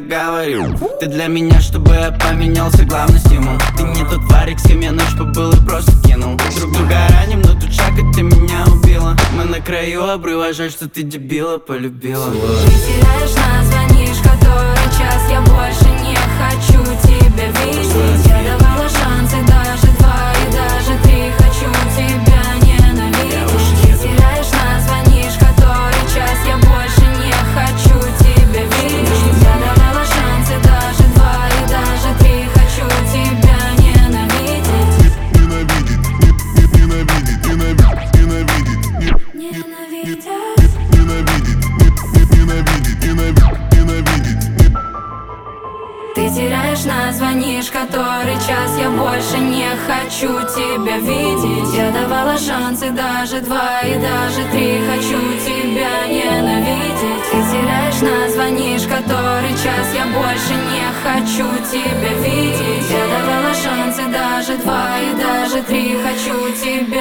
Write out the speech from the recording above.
говорил. Ты для меня, чтобы я поменялся, главный стимул. Ты не тот варик, с кем я ночь побыл и просто кинул. Друг друга раним, но тут шаг, и ты меня убила. Мы на краю обрыва, жаль, что ты дебила полюбила. Ты теряешь нас, звонишь который час. Я больше не хочу тебя видеть. Я давала шансы, даже два и даже три. Хочу тебя ненавидеть. Ты теряешь нас, звонишь который час. Я больше не хочу тебя видеть. Я давала шансы, даже два и даже три. Хочу тебя ненавидеть. Ты теряешь нас, звонишь который час. Я больше не хочу тебя видеть. Я давала шансы, даже два и даже три. Хочу тебя ненавидеть. Ты теряешь нас, звонишь который час. Я больше не хочу тебя видеть. Я давала шансы, даже два и даже три. Хочу тебя